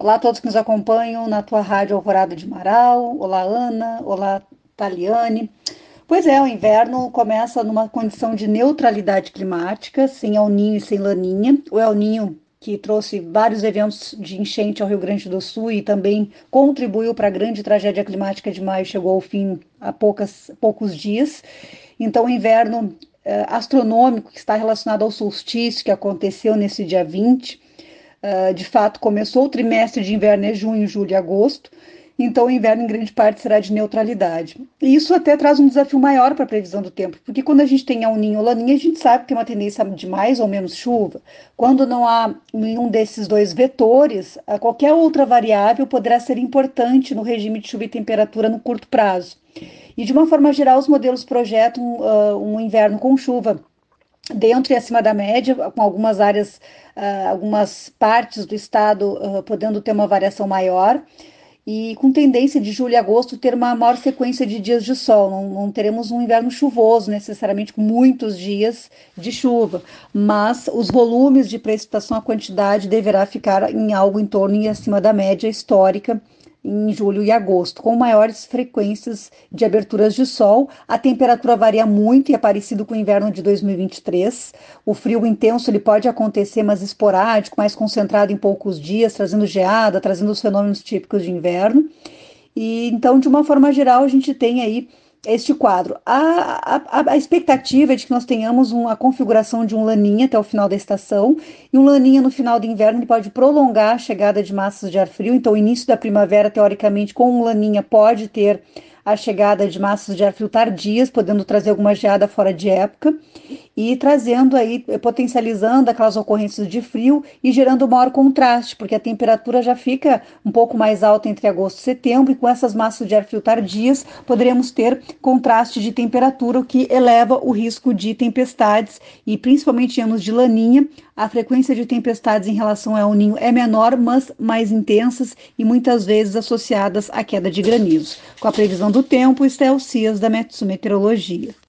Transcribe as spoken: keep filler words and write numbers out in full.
Olá a todos que nos acompanham na tua rádio Alvorada de Marau. Olá, Ana. Olá, Taliane. Pois é, o inverno começa numa condição de neutralidade climática, sem El Niño e sem Laninha. O El Niño, que trouxe vários eventos de enchente ao Rio Grande do Sul e também contribuiu para a grande tragédia climática de maio, chegou ao fim há poucas, poucos dias. Então, o inverno eh, astronômico, que está relacionado ao solstício, que aconteceu nesse dia vinte, Uh, de fato, começou o trimestre de inverno é junho, julho e agosto, então o inverno em grande parte será de neutralidade. E isso até traz um desafio maior para a previsão do tempo, porque quando a gente tem El Niño ou Laninha, a gente sabe que tem uma tendência de mais ou menos chuva. Quando não há nenhum desses dois vetores, qualquer outra variável poderá ser importante no regime de chuva e temperatura no curto prazo. E de uma forma geral, os modelos projetam uh, um inverno com chuva dentro e acima da média, com algumas áreas, uh, algumas partes do estado uh, podendo ter uma variação maior, e com tendência de julho e agosto ter uma maior sequência de dias de sol. Não, não teremos um inverno chuvoso, necessariamente com muitos dias de chuva, mas os volumes de precipitação, a quantidade deverá ficar em algo em torno e acima da média histórica em julho e agosto, com maiores frequências de aberturas de sol. A temperatura varia muito e é parecido com o inverno de dois mil e vinte e três. O frio intenso ele pode acontecer, mas esporádico, mais concentrado em poucos dias, trazendo geada, trazendo os fenômenos típicos de inverno. E então, de uma forma geral, a gente tem aí este quadro. A, a, a expectativa é de que nós tenhamos uma configuração de um laninha até o final da estação, e um laninha no final do inverno ele pode prolongar a chegada de massas de ar frio. Então, o início da primavera, teoricamente, com um laninha pode ter a chegada de massas de ar frio tardias, podendo trazer alguma geada fora de época e trazendo aí, potencializando aquelas ocorrências de frio e gerando maior contraste, porque a temperatura já fica um pouco mais alta entre agosto e setembro, e com essas massas de ar frio tardias poderemos ter contraste de temperatura, o que eleva o risco de tempestades, e principalmente em anos de laninha, a frequência de tempestades em relação ao El Niño é menor, mas mais intensas e muitas vezes associadas à queda de granizo. Com a previsão do tempo, Estel Cias, da Metsu Meteorologia.